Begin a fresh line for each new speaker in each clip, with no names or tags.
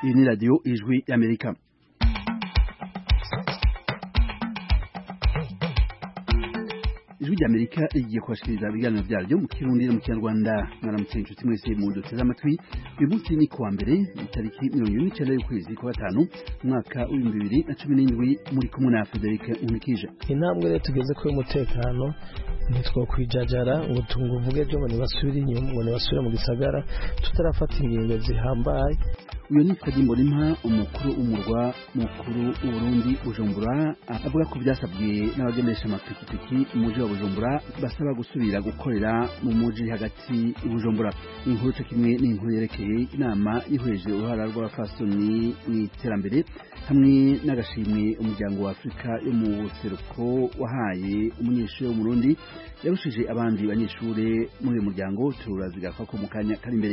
iyi ni radiyo ijwi y'Amerika. Ijwi ry'Amerika rigiye kubashikiriza ibiganiro byaryo mu Kirundi no mu Kinyarwanda. Mwaramutse inshuti mwese muduteze amatwi. Uyu munsi ni kuwa mbere itariki 29 y'ukwezi kwa gatanu umwaka wa 2017 muri kumwe na Frederic Unikije.
Intambwe rero tugeze ko umutekano ntitwokwijajara ngo tunguvuge byo ngo nibasubire inyuma ngo nibasubire mu gisagara tutarafata ingingo zihambaye.
Uyu ni Fadi Mbolimpa, umukuru w'umurwa mukuru w'Uburundi Bujumbura, avuga ko byasabwe n'abagendesha amapikipiki mu mujyi wa Bujumbura basaba gusubira gukorera mu mujyi hagati Bujumbura. Inkuru cyo kimwe n'inkuru yerekeye inama ihweje uruhara rw'abafasoni mu iterambere hamwe n'agashimwe umuryango wa Afrika yo mu buseruko wahaye umunyeshuri w'Umurundi yarushije abandi banyeshure muri uyu muryango. Turazigakwa ko mu kanya kari imbere.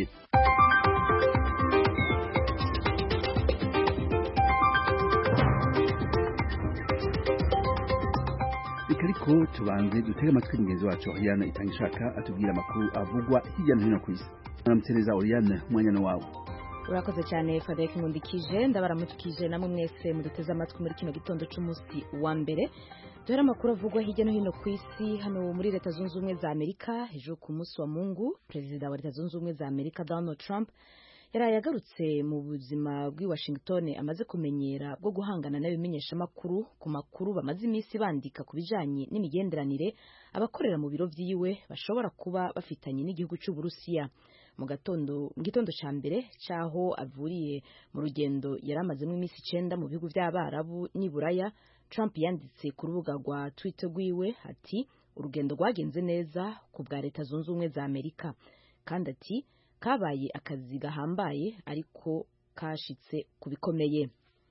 Ariko tubanze dutega amatwi mugenzi wacu Oriane Itangishaka atubwira amakuru avugwa hirya no hino ku isi. Muramutereza Oriane, umwanya wawe.
Urakoze cyane Frederic Nkundikije, ndabaramutukije namwe mwese muduteze amatwi muri kino gitondo cy'umunsi wa mbere. Duhera amakuru avugwa hirya no hino ku isi hano muri Leta Zunze Ubumwe za Amerika. Hejuru ku munsi wa Mungu, Perezida wa Leta Zunze Ubumwe za Amerika Donald Trump yaraye yagarutse mu buzima bw'i Washington amaze kumenyera bwo guhangana n'abimenyesha makuru ku makuru bamaze iminsi bandika ku bijanye n'imigenderanire abakorera mu biro vyiwe bashobora kuba bafitanye n'igihugu cy'u Burusiya. Mu gitondo ca mbere caho avuriye mu rugendo yaramazemo iminsi 9 mu bihugu by'Abarabu n'Iburaya, Trump yanditse ku rubuga rwa Twitter rwiwe ati urugendo rwagenze neza ku bwa Leta Zunze Ubumwe za Amerika, kandi ati kabaye akazi gahambaye ariko kashitse kubikomeye.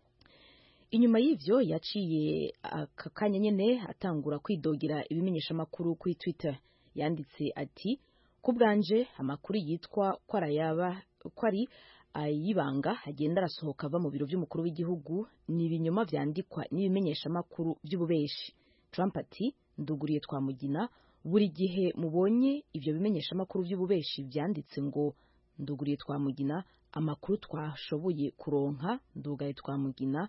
Inyuma y'ivyo yaciye akakanya nyene atangura kwidogera ibimenyesha makuru kuri Twitter. Yanditse ati kubwanje amakuru yitwa kwari ayibanga agenda arasohoka ava mu biro by'umukuru w'igihugu ni ibinyoma vyandikwa n'ibimenyesha makuru by'ububeshi. Trump ati nduguriye twamugina buri gihe mubonye ivyo bimenyesha makuru by'ububeshi vyanditse ngo nduguriye twamugina amakuru twashoboye kuronka ndugaye twamugina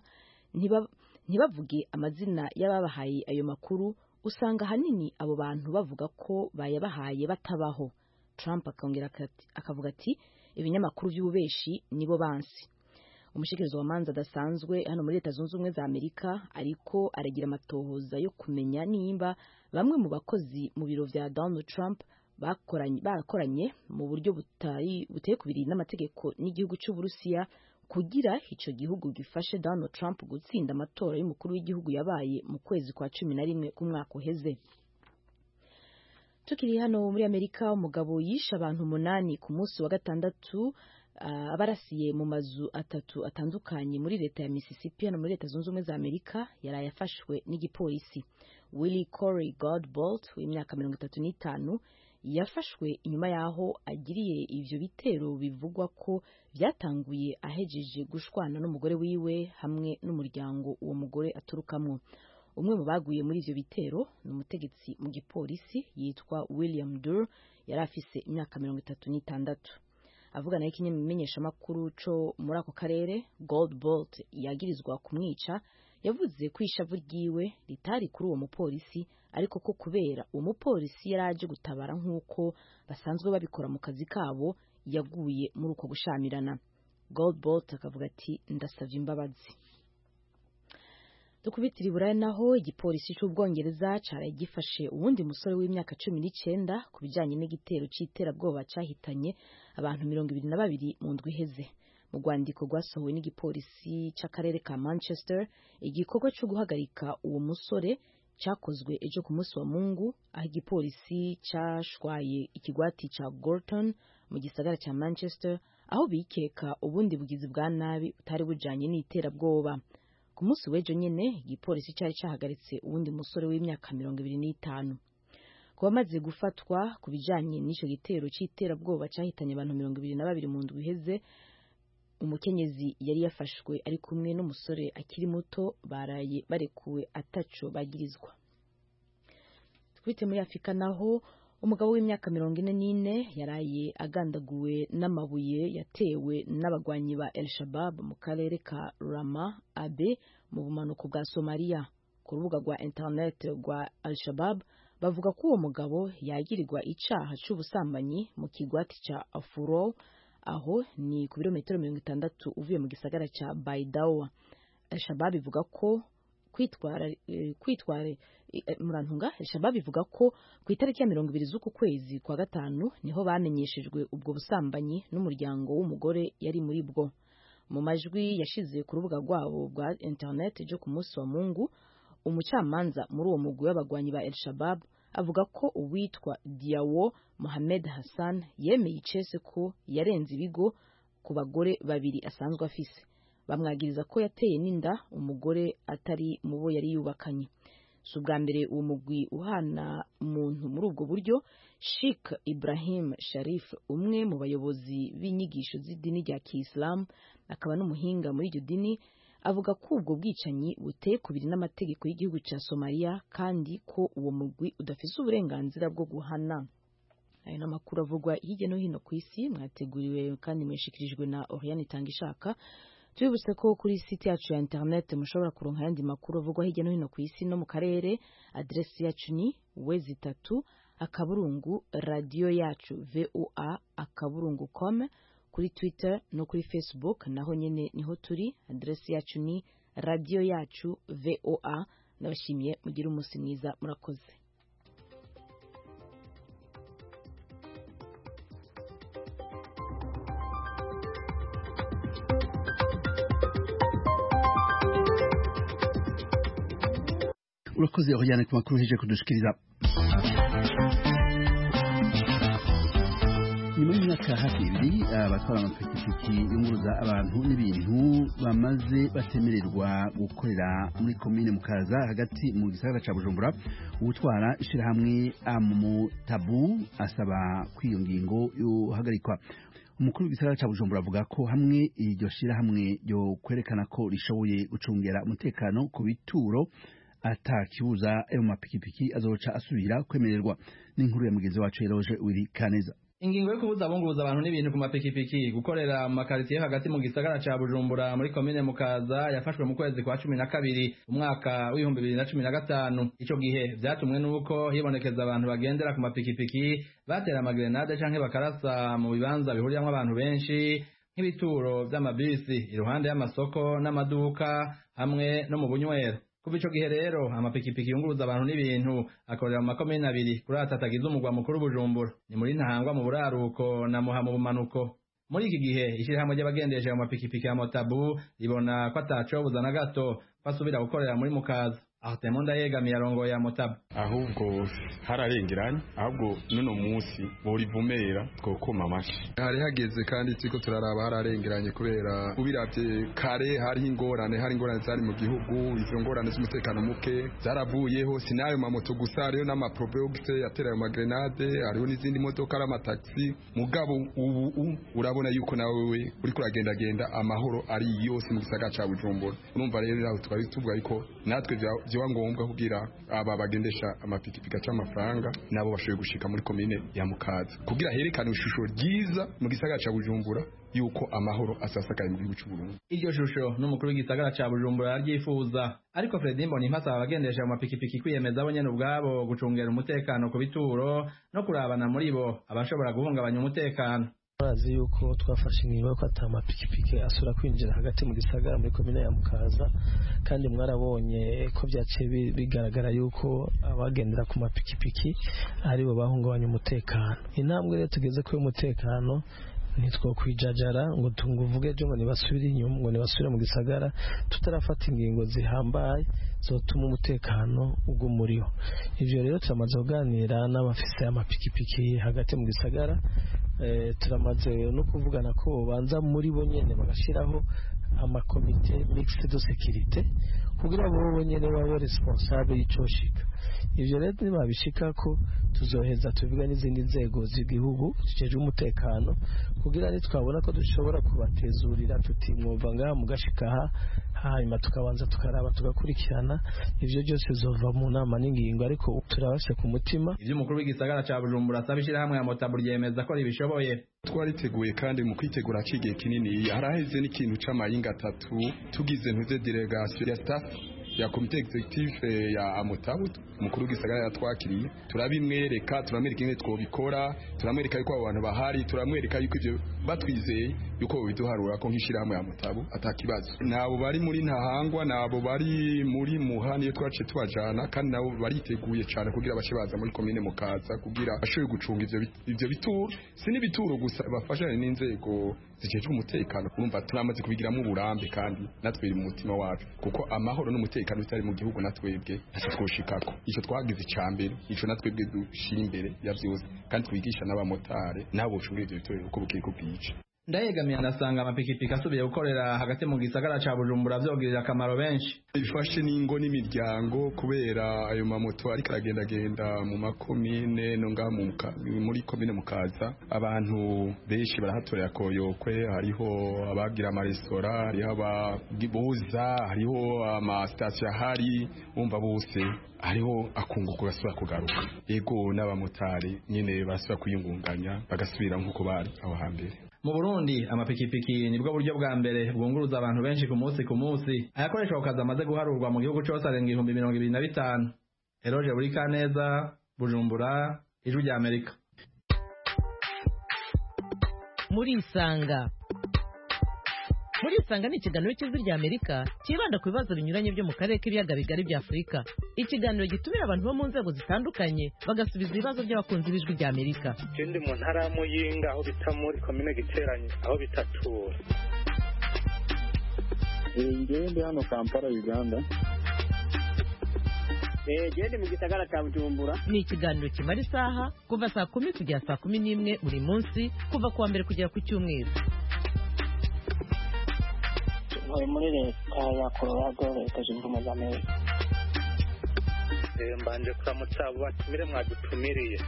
ntibavuge amazina y'ababahaye ayo makuru, usanga hanini abo bantu bavuga ko bayabahaye batabaho. Trump akongera akavuga ati ibinyamakuru by'ububeshi nibo bansi. Umushikirizo wa manza adasanzwe hano muri Leta Zunze Ubumwe za Amerika ariko aragira amatohoza yo kumenya nimba bamwe mu bakozi mu biro vya Donald Trump bakoranye mu buryo buteye kubiri n'amategeko n'igihugu cy'u Burusiya kugira ico gihugu gifashe Donald Trump gutsinda amatora y'umukuru w'igihugu yabaye mu kwezi kwa 11 k'umwaka uheze. Tukiri hano muri Amerika, umugabo yishe abantu 8 ku munsi wa gatandatu abarasiye mu mazu 3 atandukanye muri leta ya Mississippi hano muri Leta Zunze Ubumwe za Amerika yaraye yafashwe n'igipolisi. Willie Corey Godbolt w'imyaka 35 yafashwe inyuma yaho agiriye ivyo bitero bivugwa ko byatanguye ahejeje gushwana n'umugore wiwe hamwe n'umuryango uwo mugore aturukamwo. Umwe mu baguye muri ivyo bitero ni umutegetsi mu gipolisi yitwa William Durr, yari afise imyaka 36. Avugana n'ikinyamenyesha makuru co muri ako karere, Godbolt yagirizwa kumwica yavuze ko ishavu ryiwe ritari kuri uwo mupolisi ariko ko kubera uwo mupolisi yaraje gutabara nk'uko basanzwe babikora mu kazi kabo yaguye muri uko gushamirana. Godbolt akavuga ati ndasavye imbabazi. Dukubitira Iburaya naho igipolisi cy'Ubwongereza caraye gifashe uwundi musore w'imyaka 19 ku bijanye n'igitero c'iterabwoba cahitanye abantu 22 mu ndwi iheze. Mu rwandiko rwasohowe n'igipolisi c'akarere ka Manchester, igikorwa cyo guhagarika uwo musore cyakozwe ejo ku munsi wa Mungu, aho igipolisi cashwaye ikigwati ca Gorton mu gisagara ca Manchester aho bikeka ubundi bugizi bwa nabi utari bujanye n'iterabwoba. Ku munsi w'ejo nyene igipolisi cyari cyahagaritse uwundi musore w'imyaka 25. Kuba maze gufatwa ku bijanye n'ico gitero c'iterabwoba cyahitanye abantu 22 mu ndwi iheze, umukenyezi yari yafashwe ari kumwe n'umusore akiri muto baraye barekuwe ataco bagirizwa. Twite muri Afrika naho umugabo w'imyaka 44 yaraye agandaguwe n'amabuye yatewe n'abagwanyi ba El Shabab mu karere ka Rama Abe mu bumanuko bwa Somalia. Ku rubuga rwa internet rwa Al Shabab bavuga ko uwo mugabo yagirirwa icaha c'ubusambanyi mu kigwati ca Afuro, aho ni ku birometero 60 uvuye mu gisagara ca Baidawa. Al Shabab ivuga ko Shabab ivuga ko ku itariki ya 20 z'uku kwezi kwa gatanu niho bamenyeshejwe ubwo busambanyi n'umuryango w'umugore yari muri bwo. Mu majwi yashize ku rubuga rwabo rwa internet ryo ku munsi wa Mungu, umucamanza muri uwo mugwi w'abagwanyi ba El Shabab avuga ko uwitwa Diawo Mohamed Hassan yemeye icese ko yarenze ibigo ku bagore babiri asanzwe afise. Bamwagiriza ko yateye n'inda umugore atari mu bo yari yubakanye. Si ubwa mbere uwo mugwi uhana umuntu muri ubwo buryo. Sheikh Ibrahim Sharif, umwe mu bayobozi b'inyigisho z'idini rya Kiislamu akaba n'umuhinga muri iryo dini, avuga ko ubwo bwicanyi buteye kubiri n'amategeko y'igihugu cya Somalia kandi ko uwo mugwi udafise uburenganzira bwo guhana. Aya n'amakuru avugwa hirya no hino ku isi, mwateguriwe kandi mweshikirijwe na Oriane Tangishaka. Tubibutse ko kuri site yacu ya internet mushobora kuronka yandi makuru avugwa hirya no hino ku isi no mu karere. Adresi yacu ni www.radio yacu voa.com. Kuri Twitter no kuri Facebook naho nyene niho turi. Adresi yacu ni radio yacu voa. Nabashimiye mugira umunsi mwiza, murakoze.
Urakoze Oriane ku makuru heje kudushikiriza. Nyuma y'imyaka hafi ibiri abatwara amapikipiki yunguruza abantu n'ibintu bamaze batemererwa gukorera muri komine Mukaza hagati mu gisagara ca Bujumbura, ubutwara ishirahamwe Amutabu asaba kw'iyo ngingo yohagarikwa. Umukuru w'igisagara ca Bujumbura avuga ko hamwe iryo shirahamwe ryo kwerekana ko rishoboye gucungera umutekano ku bituro atakibuza ayo mapikipiki azoca asubira kwemererwa. N'inkuru ya mugenzi wacu Eroge Uri Kaneza.
Ingingo yo kubuza abunguruza abantu n'ibintu ku mapikipiki gukorera mu makaritiye hagati mu gisagara ca Bujumbura muri komine Mukaza yafashwe mu kwezi kwa 12 umwaka w'2015. Ico gihe vyatumwe nuko hibonekeza abantu bagendera ku mapikipiki batera amagrenade canke bakarasa mu bibanza bihuriyamwo abantu benshi nk'ibituro vy'amabisi iruhande y'amasoko n'amaduka hamwe no mu bunywero. Kuva ico gihe rero amapikipiki yunguruza abantu n'ibintu akorera mu makomine abiri kuri atatagize umugwa mukuru Bujumbura, ni muri Ntahangwa mu buraruko na Muha mu bumanuko. Muri iki gihe ishirahamwe ry'abagendesha mu mapikipiki ya Motabu ribona ko atacobuza na gato basubira gukorera muri Mukaza. Artemon yegamiye arongoye ya Motabu.
Ahubwo hararengeranye, ahubwo nuno munsi borivumera twokoma amashi.
Hari hageze kandi tiko turaraba hararengeranye kubera ubiravye kare hari ingorane zari mu gihugu, izo ngorane z'umutekano muke zaravuyeho, sinayo mamoto gusa ariyo n'amaprobogise yatera mu grenade, hariho n'izindi modoka n'amataxi. Mugabo ubu urabona yuko nawe uri kuragenda amahoro ari yose mu gisagara ca Bujumbura. Urumva rero aho twari tuvuga yuko natwe vyo ngombwa kugira aba bagendesha amapikipiki aca amafaranga nabo bashoboye gushika muri komine ya Mukaza kugira herekane ishusho ryiza mu gisagara ca Bujumbura yuko amahoro asasakaye mu gihugu cy'u Burundi.
Iryo shusho n'umukuru w'igisagara ca Bujumbura yaryifuza, ariko Fred Mbonimpa abagendesha amapikipiki kwiyemeza bo nyene ubwabo gucungera umutekano ku bituro no kurabana muri bo abashobora guhungabanya umutekano.
Murazi yuko twafashe ingingo yo kwata amapikipiki asura kwinjira hagati mu gisagara muri komine ya Mukaza, kandi mwarabonye ko byaciye bigaragara yuko abagendera ku mapikipiki ari bo bahungabanya umutekano. Intambwe rero tugeze ku umutekano nitwo kwijajara ngo tunguvuge byo ngo nibasubire inyuma, ngo nibasubire mu gisagara tutarafata ingingo zihambaye zotuma umutekano ugumuriho. Ivyo rero turamaze kuganira n'abafise amapikipiki hagati mu gisagara, turamaze no kuvugana ko banza muri bo nyene bagashiraho amakomite mixed de sécurité kugira bo nyene babe responsable y'icoshika. Ivyo rero nibabishika ko tuzoheza tuvuga n'izindi nzego z'igihugu zijeje umutekano kugira ni twabona ko dushobora kubatezurira tuti mwumva ngaha mugashikaha hanyuma tukabanza tukaraba tugakurikirana ivyo byose bizova mu nama n'ingingo ariko turabashe ku mutima.
Ivyo umukuru w'igisagara ca Bujumbura asabishira hamwe ya Motabu ryemeza ko ribishoboye.
Twariteguye kandi mu kwitegura cigiye kinini haraheze n'ikintu c'amayinga 3 tugize ntuze delegation ya staff ya komite executive ya Motabu umukuru w'igisagara yatwakiriye turabimwereka turamwereka ingene twobikora turamwereka yuko abantu bahari turamwereka yuko ivyo batwizeye yuko biduharura ko nkishira hamwe ya Motabu atakibazo nabo bari muri ntahangwa nabo bari muri muhani yo twace twajana kandi nabo bariteguye cyane kugira bashe baza muri komine Mukaza kugira bashoye gucunga ivyo bituro sini bituro gusa bafashanye n'inzego zijejwe umutekano urumva turamaze kubigiramo uburambe kandi natwe mu mutima wacu kuko amahoro n'umutekano bitari mu gihugu natwebwe ntacyo twoshikako icyo twagize icambere ico natwebwe dushira imbere yavyose kandi twigisha n'abamotare nabo ucungira ivyo bitoro uko bukiri ko bwica.
Ndayegamiye anasanga amapikipiki asubiye gukorera hagati mu gisagara ca Bujumbura vyogirira akamaro benshi.
Bifashe n'ingo n'imiryango kubera ayo mamoto ariko aragendagenda mu makomine no ngaha muri komine Mukaza abantu benshi barahatorera koyokwe hariho abagira amaresitora hariho abagibuza hariho amasitasiyo ahari bumva bose hariho akunguko gasubira kugaruka ego n'abamotari nyine basubira kwiyungunganya bagasubira nk'uko bari aho hambere.
Mu Burundi amapikipiki nibwo buryo bwa mbere bwunguruza abantu benshi ku munsi ayakoreshwa ku kazi amaze guharurwa mu gihugu cyose arenga 25,000. Eroje Burikaneza, Bujumbura, Ijwi rya Amerika.
Muri Isanga ni ikiganiro cy'Ijwi rya Amerika kibanda ku bibazo binyuranye byo mu karere k'ibiyaga bigari bya Afurika. Ikiganiro gitumira abantu bo mu nzego zitandukanye bagasubiza ibibazo by'abakunzi b'Ijwi rya Amerika.
Ikindi mu ntara ya Muyinga aho bita muri komine Giteranye aho bitatura.
Ngende hano Kampala Uganda.
Gende mu gisagara cya Bujumbura.
Ni ikiganiro kimara isaha kuva saa 10 kugera saa 11 buri munsi kuva kuwa mbere kugera ku cyumweru.
Muri leta ya Colorado leta zunze ubumwe za Amerika.
Mbanje kuramutsa batumire mwadutumiriye.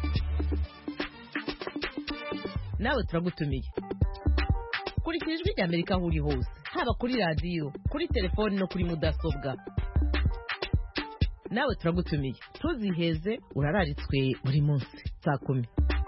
Nawe turagutumiye. Kurikira Ijwi rya Amerika aho uri hose haba kuri radio kuri telefone no kuri mudasobwa. Nawe turagutumiye tuziheze urararitswe buri munsi saa 10.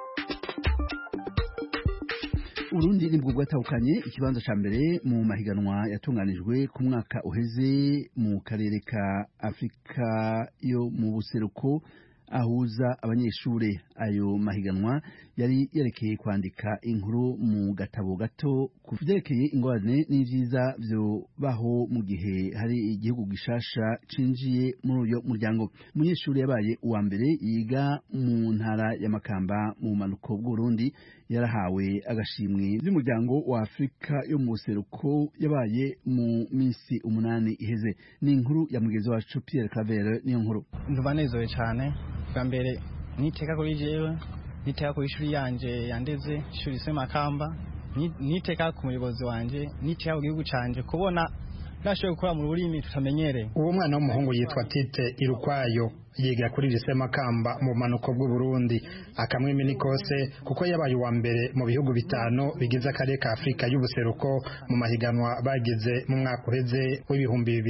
Urundi nibwo bwatahukanye ikibanza ca mbere mu mahiganwa yatunganijwe ku mwaka uheze mu karere ka Afrika yo mu buseruko ahuza abanyeshure. Ayo mahiganwa yari yerekeye kwandika inkuru mu gatabo gato kuvyerekeye ingorane n'ivyiza vyo baho mu gihe hari igihugu gishasha cinjiye muri uyo muryango. Umunyeshure yabaye uwa mbere yiga mu ntara ya Makamba mu manuko bw'Urundi yarahawe agashimwe by'umuryango wa Afrika yo mu buseruko yabaye mu minsi 8 iheze. Ni inkuru ya mugenzi wacu Pierre Claver. Niyo nkuru
ndubanezoye cyane bwa mbere niteka kuri jewe niteka ku ishuri yanje yandeze ishuri se Makamba niteka ku muyobozi wanje niteka ku gihugu canje kubona nashoboye gukora mu rurimi tutamenyereye.
Uwo mwana w'umuhungu yitwa Tite Irukwayo yiga kuri lycée Makamba mu manuko bw'u Burundi akamwimi nikose kuko yabaye uwa mbere mu bihugu bitano bigize akarere ka Afrika y'ubuseruko mu mahiganwa bagize mu mwaka uheze w'ibihumbi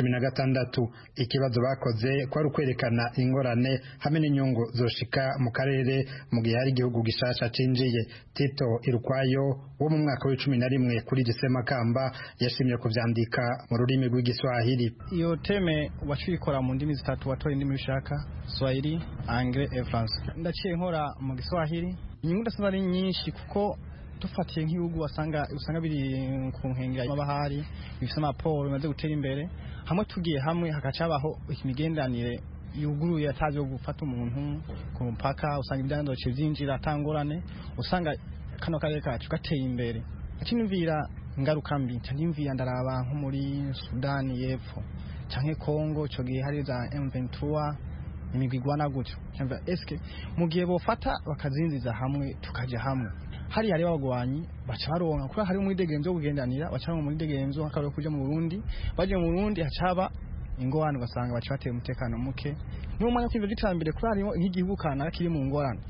2016. Ikibazo bakoze kwari ukwerekana ingorane hamwe n'inyungu zoshika mu karere mu gihe hari igihugu gishasha cinjiye. Tito Irukwayo wo mu mwaka wa 11 kuri lycée Makamba yashimye kuvyandika mu rurimi rw'igiswahili.
Iyo teme wacikora mu ndimi zitatu watora indimi Swahili, Anglais et Français. Ndaciye nkora mu Giswahili. Inyungu ndasaba ari nyinshi kuko dufatiye nk'ibihugu usanga biri ku nkengera y'amabahari bifite amaporo bimaze gutera imbere hamwe tugiye hamwe hakacabaho imigendanire yuguruye atazi yo gufata umuntu ku mpaka usanga ibyandoce byinjira atangorane usanga kano karere kacu gateye imbere. Acinumvira ngaruka mbi cyandimvira ndaraba nko muri Sudani y'Epfo canke Kongo cyo gihe hari za M23 imigwigwana gutyo cyangwa eske mu gihe bofata bakazinziza hamwe tukaje hamwe hari yari bagwanyi baca baronka kuko hari muri degenzo yo kugendanira baca muri degenzo hakaba kuja mu Burundi baje mu Burundi hacaba ingorane basanga baca bateye umutekano muke n'umwanya kw'ivyo gitambire kuri hari nk'igihugu kana kiri mu ngorane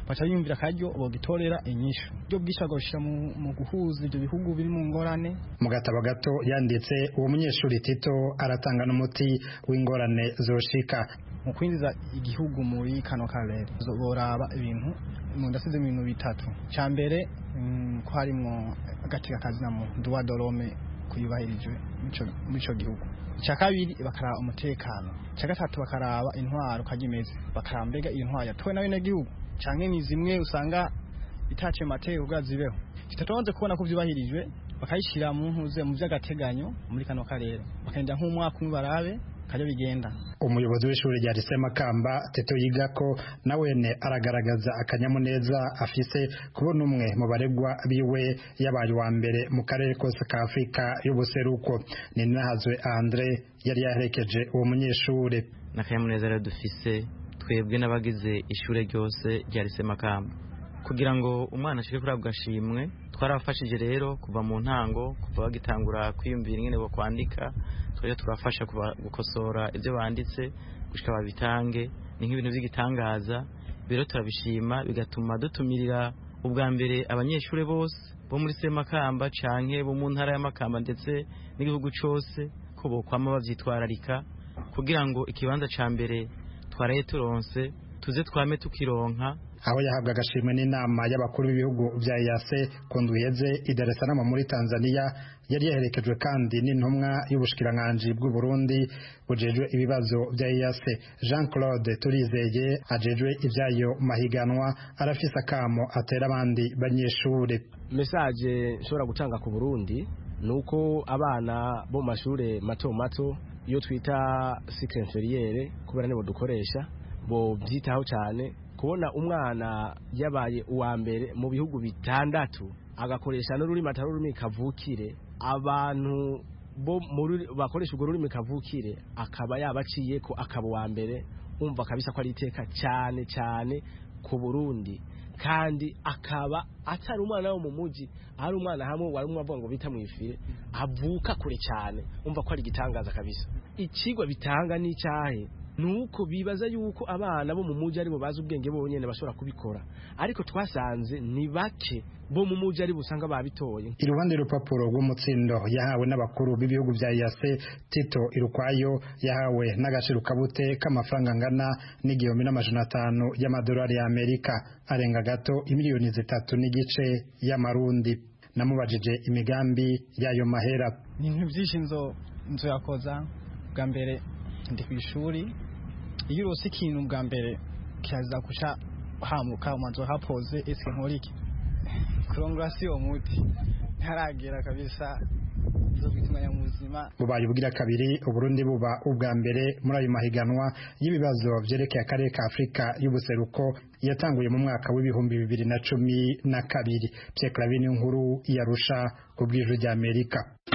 baca biyumvira akaryo bogitorera inyishu byo bwisha goshira mu guhuza ibyo bihugu biri mu ngorane.
Mu gatabo gato yanditse uwo munyeshuri Tito aratanga n'umuti w'ingorane zoshika
mu kwinjiza igihugu muri kano karere. Boraba ibintu ndasize mu bintu bitatu. Cyambere ko harimo agatika kazina mu droit de l'homme kuyubahirijwe mico gihugu. Cya kabiri bakaraba umutekano. Cya gatatu bakaraba intwaro kagimeze. Bakaraba mbega intwaro yatwe na bene gihugu canke ni zimwe usanga itace mateko bwazibeho. Kitatonze kubona ko byubahirijwe bakayishira mu ntuze mu by'agateganyo muri kano karere. Bakenda nk'umwaka umwe barabe kajya bigenda.
Umuyobozi w'ishuri rya Lycée Makamba Teto Yigako nawene aragaragaza akanyamuneza afise kubona umwe mu baregwa biwe yabaye wa mbere mu karere kose ka Afrika y'ubuseruko. Ni Nahazwe Andre yari yaherekeje uwo munyeshuri.
N'akanyamuneza rero dufise twebwe n'abagize ishure ryose rya Lycée Makamba kugira ngo umwana ashike kuri abwashimwe. Twarafashije rero kuva mu ntango kuva bagitangura kwiyumvira ingene bo kwandika twaje turafasha gukosora ibyo banditse gushika babitange. Ni nk'ibintu by'igitangaza biro turabishima bigatuma dutumirira ubwa mbere abanyeshure bose bo muri Lycée Makamba canke bo mu ntara ya Makamba ndetse n'igihugu cyose ko bokwama bavyitwararika kugira ngo ikibanza ca mbere twaraye turonse tuze twame tukironka.
Aho yahabwa agashimwe n'inama y'abakuru b'ibihugu bya EAC kunduyeze i Dar es Salaam muri Tanzania yari yaherekejwe kandi n'intumwa y'ubushikiranganje bw'u Burundi bujejwe ibibazo bya EAC. Jean-Claude Turizeye ajejwe ivyayo mahiganwa arafise akamo atera abandi banyeshure.
Message nshobora gutanga ku Burundi nuko abana bo mashure mato mato iyo twita cycle inférieure kubera nibo dukoresha bo byitaho cyane kubona umwana yabaye uwa mbere mu bihugu bitandatu agakoresha n'ururimi atarurimi kavukire. Abantu bo bakoresha urwo rurimi kavukire akaba yabaciye ko akaba uwa mbere umva kabisa ko ari iteka cyane cyane ku Burundi kandi akaba atari umwana wo mu muji ari umwana hamwe wari umwe avuga ngo bita mwifire avuka kure cyane umva ko ari gitangaza kabisa. Ikigwa bitanga n'icyahe nuko bibaza yuko abana bo mu muji ari bo bazi ubwenge bonyene bashobora kubikora ariko twasanze ni bake bo mu muji ari busanga babitoye.
Iruhande rupapuro rw'umutsindo yahawe n'abakuru b'ibihugu bya EAC Tito Irukwayo yahawe n'agaciro kabute k'amafaranga ngana n'igihumbi n'amajana 5 y'amadolari ya Amerika arenga gato imiliyoni 3.5 y'amarundi. Namubajije imigambi yayo mahera.
Ni byinshi nzo yakoza bwa mbere ndi ku ishuri iyo urose ikintu bwa mbere kiza kusha hamuka umanzo hapoze eske nkoriki kurongorasiyo muti ntaragera kabisa zo bituma ya muzima.
Bubaye ubwira kabiri Uburundi buba ubwa mbere muri ayo mahiganwa y'ibibazo vyerekeye akarere ka Afrika y'ubuseruko yatanguye mu mwaka w'ibihumbi 2012. Pierre Clavin inkuru yarusha ku bw'ijwi rya Amerika.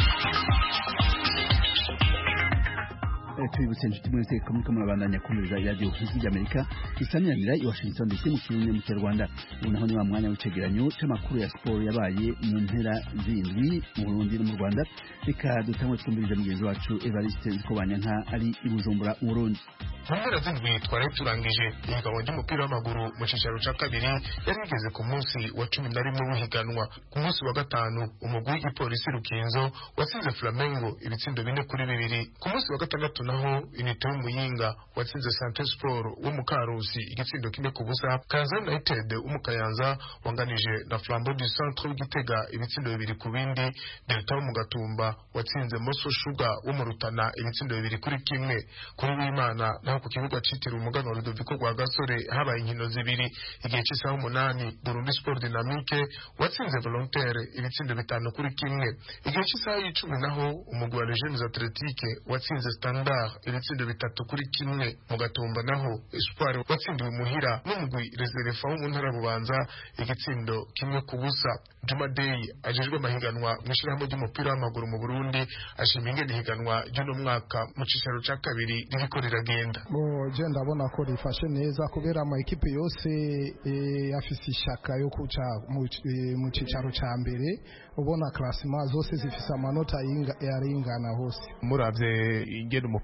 Twibutse inshuti mwese ko muriko murabandanya kumviriza radio y'Ijwi ry'Amerika isanyanira i Washington DC mu kirundi mu Kinyarwanda. Unaho ni wa mwanya w'icegeranyo c'amakuru ya sport yabaye mu mpera z'indwi mu Burundi no mu Rwanda. Reka dutangwe twumviriza mugenzi wacu Evariste Nzikobanyanka ari i Bujumbura mu Burundi.
Mu mpera z'indwi twari turangije ihiganwa ry'umupira w'amaguru mu cicaro ca kabiri yari igeze ku munsi wa 11 w'ihiganwa. Ku munsi wa gatanu umugwi w'igipolisi Rukinzo watsinze Flamengo ibitsindo 4-2. Ku munsi wa gatandatu naho Unité y'Umuyinga watsinze Santos Sport wo mu Karusi igitsindo 1-0. Kaza United umukayanza wanganije na Flambeau du Centre w'Igitega ibitsindo 2-2. Delta mu Gatumba watsinze Moso Sugar wo mu Rutana ibitsindo 2-1. Kuri w'Imana ku kibuga citiriwe umugano wa Ludovico rwa Gasore habaye inkino zibiri. Igihe cy'isaha 8 Burundi Sport Dynamique watsinze Volontaire ibitsindo 5-1. Igihe cy'isaha 10 naho umugwi wa Jeunes Athletique watsinze Standard ibitsindo 3-1. Mu Gatumba naho Espoir watsindiwe muhira n'umugwi Reserve wo mu ntara Bubanza igitsindo 1-0. Juma Day ajejwe amahiganwa mu ishirahamwe ry'umupira w'amaguru mu Burundi ashima ingene ihiganwa ry'uno mwaka mu cicaro ca kabiri ririko riragenda.
Je ndabona ko rifashe neza kubera ama ekipe yose afise ishaka yo kuca mu cicaro ca mbere. Ubona classement zose zifise amanota yaringana hose.
Muravye ingene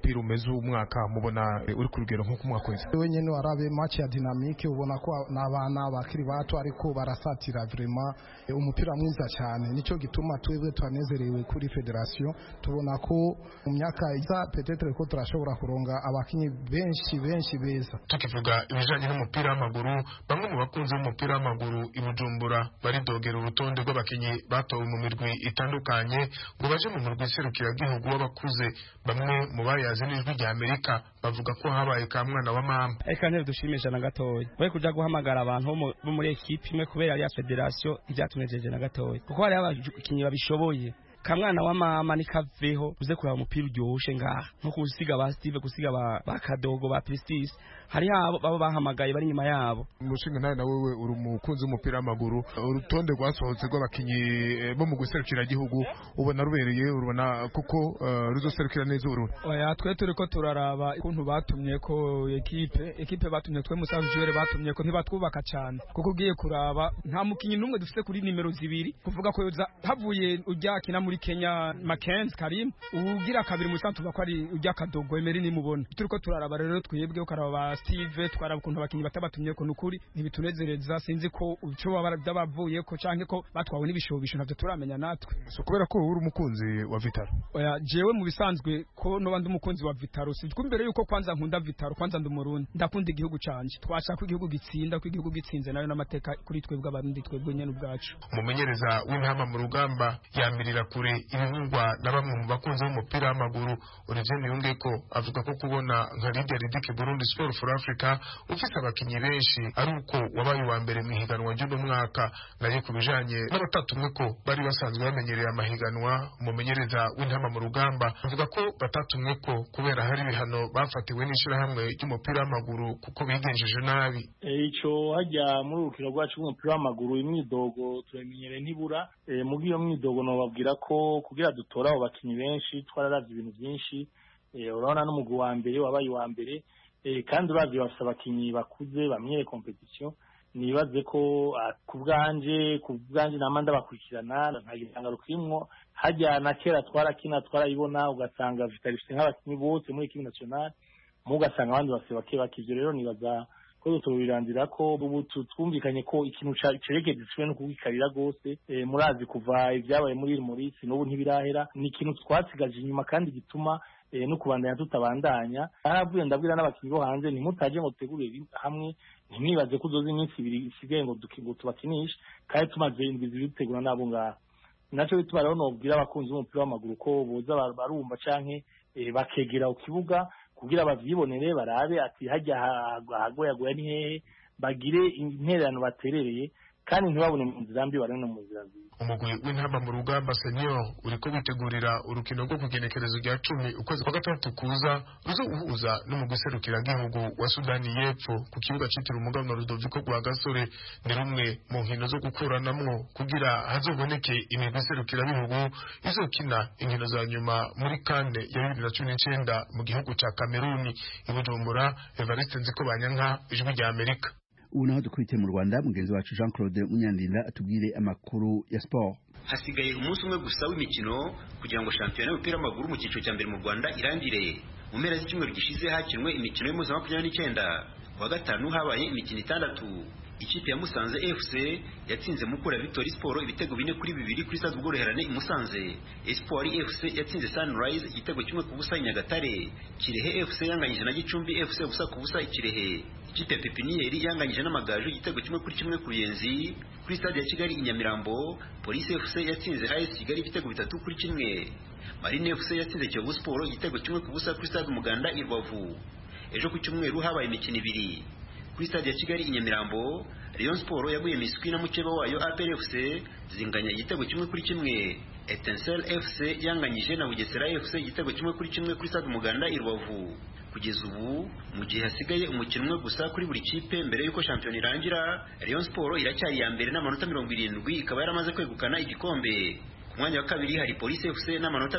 umupira umeze umwaka mubona uri ku rugero nko ku mwaka wese
wenyene warabe match ya dynamique ubona ko n'abana bakiri bato ariko barasatira vraiment umupira mwiza cyane nico gituma twebwe twanezerewe kuri federation tubona ko mu myaka iza peut-être ko turashobora kuronga abakinyi benshi beza.
Tukivuga ibijanye n'umupira w'amaguru bamwe mu bakunzi b'umupira w'amaguru i Bujumbura baridogera urutonde rw'abakinyi batowe mu mirwi itandukanye ngo baje mu murwi serukiragihugu w'abakuze. Bamwe mu bayazi n'ijwi rya Amerika bavuga ko habaye ka mwana wa mama.
Eka ntebe dushimisha na gatoya we kuja guhamagara abantu bo muri equipe imwe kubera ya federation ivyatunejeje na gatoya kuko hari abakinyi babishoboye. Kamwana wa mama ni kaveho uze kuraba umupira uryoshe ngaha nko kusiga ba Steve kusiga ba Kadogo ba Prestige hari abo baba bahamagaye bari nyuma yabo.
Umushinga nawe wewe uri umukunzi w'umupira w'amaguru urutonde rwasohotse rw'abakinyi bo mu guserukira igihugu ubona rubereye urubona kuko ruzoserukira neza Burundi.
Oya twe turiko turaraba ukuntu batumye ko equipe batumye twe musavu jere batumye ko ntibatwubaka cyane kuko ugiye kuraba nta mukinyi numwe dufite kuri nimero 2 kuvuga ko havuye ujya kina muri Kenya Mackenzie Karim ugira kabiri mu santu bakwa ari ujya Kadogo Emery ni mubona turiko turaraba rero twebwe ukaraba Steve twaraba ukuntu abakinyi batabatumye ko nukuri ntibitunezereza sinzi ko uco bavuye ko canke ko batwawe n'ibishobisho navyo turamenya natwe
so kubera ko uri umukunzi wa Vitaro.
Oya jewe mu bisanzwe ko no bandi umukunzi wa Vitaro sinzi mbere yuko kwanza nkunda Vitaro kwanza ndumurundi ndakunda igihugu canje twashaka ko igihugu gitsinda ko igihugu gitsinze nayo n'amateka kuri twebwe abarundi twebwe nyene ubwacu.
Umumenyereza w'intama mu rugamba yamirira kure ibivugwa na bamwe mu bakunzi b'umupira w'amaguru. Olivier Niyongeko avuga ko kubona nka Lydia Ridike Burundi Sport for Africa ufite abakinyi benshi ari uko wabaye wa mbere mu higanwa ry'uno mwaka. Naye kubijanye n'abatatumwe ko bari basanzwe bamenyereye amahiganwa umumenyereza w'intama mu rugamba avuga ko batatumwe ko kubera hari ibihano bafatiwe n'ishirahamwe ry'umupira w'amaguru kuko bigenjeje nabi.
Ico hajya muri urukino rwacu rw'umupira w'amaguru imyidogo turamenyereye ntibura mu giyo myidogo no babwira ko kugira dutora abo bakinyi benshi twararavye ibintu byinshi urabona n'umugwi wa mbere wabaye wa mbere kandi uravye bafite abakinyi bakuze bamenyere competition nibaze ko kubwanje namanda bakurikirana nkagiranga rukimwo hajya na kera twarakina twarayibona ugasanga vitaliste nk'abakinyi bose muri equipe nationale mu ugasanga abandi base bakivyo rero nibaza ko turubirandira ko ubu twumvikanye ko ikintu cereke giswe no kugikarira gose murazi kuva ibyabaye muri Maurice n'ubu ntibirahera ni ikintu twasigaje inyuma kandi gituma no kubandanya tutabandanya. Aravuye ndabwira n'abakinyi bo hanze ntimutaje ngo tegure hamwe ntimwibaze ko uzoza iminsi 2 isigaye ngo tubakinisha kandi tumaze indwi zibitegura nabo ngaha. Naco bituma rero nobwira abakunzi b'umupira w'amaguru ko boza barumva canke bakegera ku kibuga kugira bavyibonere barabe ati hajya hagoyagoya ni hehe bagire intererano baterereye kandi ntibabone mu nzira mbi barane mu nzira nziza.
Umugwi w'intamba mu rugamba senior uriko bitegurira urukino rwo kugenekerezo rya 10 ukwezi kwa gatatu kuza uhuza n'umugwi serukiragihugu wa Sudani y'Epfo ku kibuga citiriwe umuganwa Rudoviko rwa Gasore. Ni rumwe mu nkino zo gukuranamwo kugira hazoboneke imigwi serukiragihugu izokina inkino za nyuma muri kane ya 2019 mu gihugu ca Cameroon. I Bujumbura, Evariste Nzikobanyanka, Ijwi rya Amerika.
Ubu naho dukurikiye mu Rwanda mugenzi wacu Jean Claude Munyandinda atubwire amakuru ya sport.
Hasigaye umunsi umwe gusa w'imikino kugira ngo shampiyona y'umupira w'amaguru mu cyiciro cya mbere mu Rwanda irangire. Mu mpera z'icyumweru gishize hakinwe imikino yo muza 29. Kuwa gatanu habaye imikino 6. Ikipe ya Musanze FC yatsinze Mukura Victory Sport ibitego 4-2 kuri Stade Ubworoherane i Musanze. Espoir FC yatsinze Sunrise igitego 1-0 i Nyagatare. Kirehe FC yanganyije na Gicumbi FC 1-0 i Kirehe. Ikipe ya Pepinieri yanganyije n'Amagaju igitego 1-1 ku Ruyenzi. Kuri Stade ya Kigali i Nyamirambo, Police FC yatsinze AS Kigali ibitego 3-1. Marine FC yatsinze Kiyovu Sport igitego 1-0 kuri Stade Umuganda i Rubavu. Ejo ku cyumweru habaye imikino 2. Kuri Stade ya Kigali i Nyamirambo, Rayon Sport yaguye miswi na mukeba wayo APR FC zinganya igitego 1-1. Etincelle FC yanganyije na Bugesera FC igitego 1-1 kuri Stade Umuganda i Rubavu. Kugeza ubu mu gihe hasigaye umukino umwe gusa kuri buri kipe mbere yuko shampiyona irangira, Rayon Sport iracyari ya mbere n'amanota 70 ikaba yaramaze kwegukana igikombe. Ku mwanya wa kabiri hari Police FC n'amanota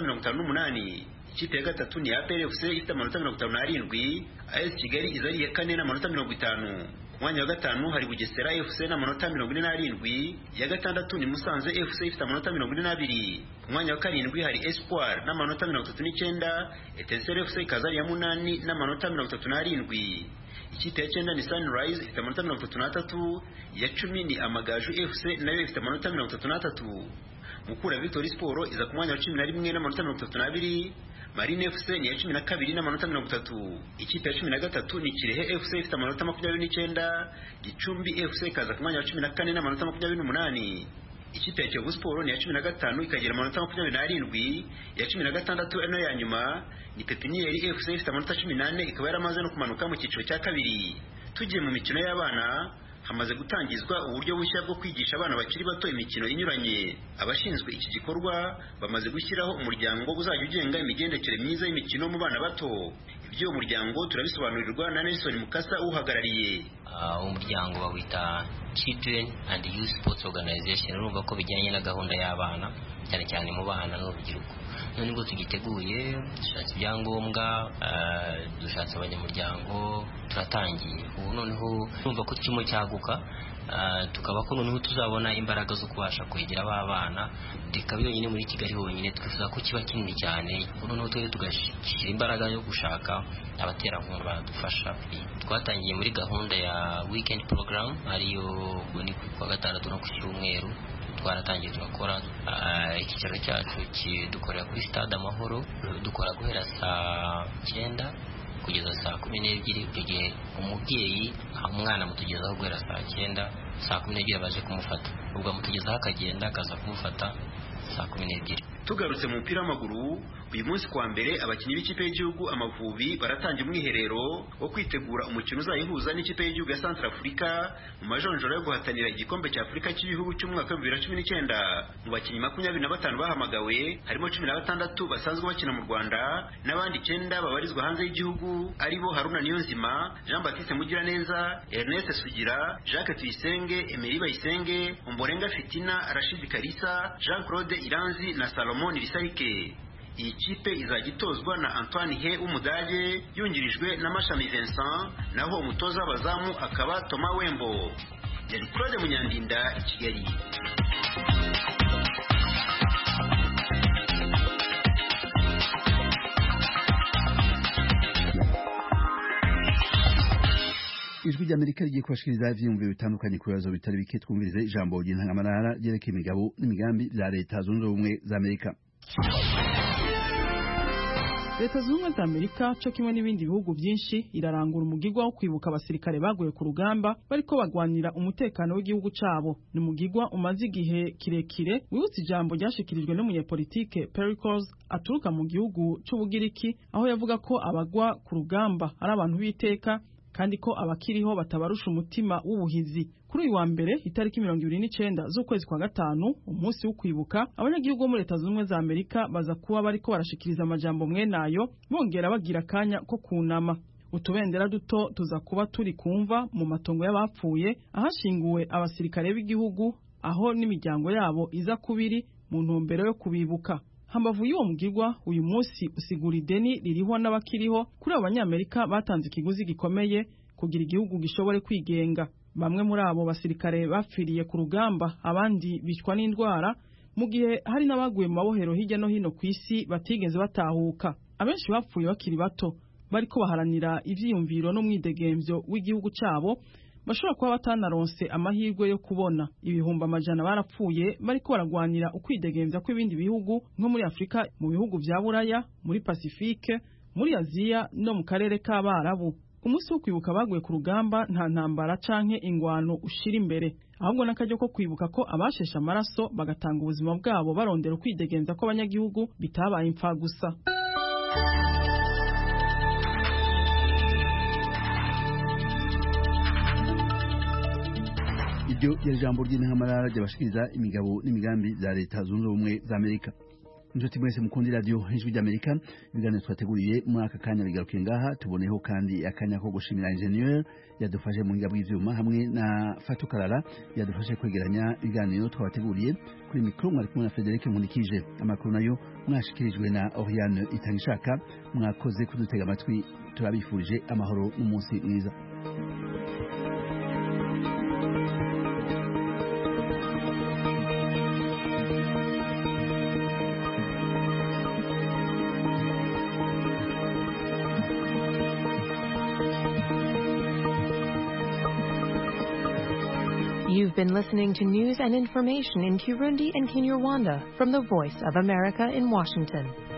58. Ikipe ya gatatu ni APR FC ifite amanota 57. AS Kigali izari ya kane n'amanota 50. Ku mwanya wa gatanu hari Bugesera FC n'amanota 47. Ya gatandatu ni Musanze FC ifite amanota 42. umwanya wa karindwi hari Espoir n'amanota 39, Etincelle FC ikaza ari iya munani n'amanota 37. Ikipe ya cyenda ni Sunrise ifite amanota 33, iya 10 ni Amagaju FC nayo ifite amanota 33. Mukura Victory Sport iza ku mwanya wa 11 n'amanota 32, Marine FC ni ya 12 n'amanota 30. Ikipe ya 13 ni Kirehe FC ifite amanota 29, Gicumbi FC ikaza ku mwanya wa 14 n'amanota 28. Ikipe ya Kiyovu Sport ni ya 15 ikagira amanota 27, ya 16 eno ya nyuma ni Pepinieri FC ifite amanota 18 ikaba yaramaze no kumanuka mu cyiciro cya kabiri. Tugiye mu mikino y'abana, hamaze gutangizwa uburyo bushya bwo kwigisha abana bakiri bato imikino inyuranye. Abashinzwe iki gikorwa bamaze gushyiraho umuryango uzajya ugenga imigendekere myiza y'imikino mu bana bato. Ibyo umuryango turabisobanurirwa na Nelson Mukasa uhagarariye.
Umuryango bawita Children and Youth Sports Organization, urumva ko bijyanye na gahunda y'abana cyane cyane mu bana n'urubyiruko. None ngo tugiteguye, dushatse ibyangombwa, dushatse abanyamuryango, turatangiye. Ubu noneho urumva ko kirimo cyaguka, tukaba ko noneho tuzabona imbaraga zo kubasha kwegera abana. Reka byonyine muri Kigali honyine twifuza ko kiba kinini cyane, noneho tugashyira imbaraga yo gushaka abaterankunga badufasha. Twatangiye muri gahunda ya weekend program, ariyo ni ku gatandatu no ku cyumweru. Twaratangiye turakora icyicaro cyacu dukorera kuri Stade Amahoro, dukora guhera saa 9 kugeza saa 12. Igihe umubyeyi umwana mutugezaho guhera saa 9, saa 12 baje kumufata, ubwo mutugezaho akagenda akaza kumufata saa 12.
Tugarutse mu mupira w'amaguru, uyu munsi kwa mbere abakinnyi b'ikipe y'igihugu Amavubi baratangira umwiherero wo kwitegura umukino uzayihuza n'ikipe y'igihugu ya Centrafrica mu majonjoro yo guhatanira igikombe cya Afurika cy'ibihugu cy'umwaka wa 2019. Mu bakinnyi 25 bahamagawe harimo 16 basanzwe bakina mu Rwanda n'abandi 9 babarizwa hanze y'igihugu, aribo Haruna Niyonzima, Jean Baptiste Mugiraneza, Ernest Sugira, Jacques Tuyisenge, Emery Bayisenge, Omborenga Fitina, Rashid Kalisa, Jean Claude Iranzi na Salomon Risarike. Iyi kipe izagitozwa na Antoine He w'Umudage yungirijwe na Mashami Vincent, naho umutoza w'abazamu akaba Thomas Wembo. Yari Claude Munyandinda i Kigali.
Ijwi ry'Amerika rigiye kubashikiriza ivyiyumviro bitandukanye ku bibazo bitari bike. Twumvirize ijambo ry'intangamarara ryerekeye imigabo n'imigambi bya Leta Zunze Ubumwe za Amerika.
Leta Zunze Ubumwe za Amerika cyo kimwe n'ibindi bihugu byinshi irarangura umugigwa wo kwibuka abasirikare baguye ku rugamba bariko bagwanira umutekano w'igihugu cabo. Ni umugigwa umaze igihe kirekire wibutse ijambo ryashikirijwe n'umunyepolitike Pericles aturuka mu gihugu c'Ubugiriki, aho yavuga ko abagwa ku rugamba ari abantu b'iteka kandi ko abakiriho batabarusha umutima w'ubuhizi. Kuri uyu wa mbere itariki 29 z'ukwezi kwa gatanu, umunsi wo kwibuka, abanyagihugu bo muri Leta Zunze Ubumwe za Amerika baza kuba bariko barashikiriza amajambo mwenayo, bongera bagira kanya ko kunama. Utubendera duto tuza kuba turi kumva mu matongo y'abapfuye ahashinguwe abasirikare b'igihugu, aho n'imiryango yabo iza kubiri mu ntumbero yo kubibuka. Hambavu y'uwo mugirwa, uyu munsi usigura ideni ririho n'abakiriho kuri abanyamerika batanze ikiguzi gikomeye kugira igihugu gishobore kwigenga. Bamwe muri abo basirikare bapfiriye ku rugamba, abandi bicwa n'indwara, mu gihe hari n'abaguye mu mabohero hirya no hino ku isi batigeze batahuka. Abenshi bapfuye bakiri bato, bariko baharanira ivyiyumviro n'umwidegemvyo w'igihugu cabo, bashobora kuba batanaronse amahirwe yo kubona. Ibihumbi amajana barapfuye bariko baragwanira ukwidegemvya kw'ibindi bihugu nko muri Afrika, mu bihugu vya Buraya, muri Pacifique, muri Aziya no mu karere k'Abarabu. Umunsi wo kwibuka baguye ku rugamba nta ntambara canke ingwano ushira imbere, ahubwo n'akaryo ko kwibuka ko abashesha amaraso bagatanga ubuzima bwabo barondera ukwidegemvya ko abanyagihugu bitabaye impfa gusa.
Iryo yari ijambo ry'intangamarara ryabashikiriza imigabo n'imigambi bya Leta Zunze Ubumwe za Amerika. Inshuti mwese mukundi radio Ijwi ry'Amerika, ibiganiro twateguriye muri aka kanya bigarukiye ngaha. Tuboneho kandi akanya ko gushimira ingenieur yadufashe mu ngabo y'ivyuma hamwe na Fatou Karara yadufashe kwegeranya ibiganiro twabateguriye. Kuri mikro mwari kumwe na Frederic Nkundikije. Amakuru nayo mwashikirijwe na Oriane Itangishaka. Mwakoze kudutega amatwi, turabifurije amahoro n'umunsi mwiza.
You've been listening to news and information in Kirundi and Kinyarwanda from the Voice of America in Washington.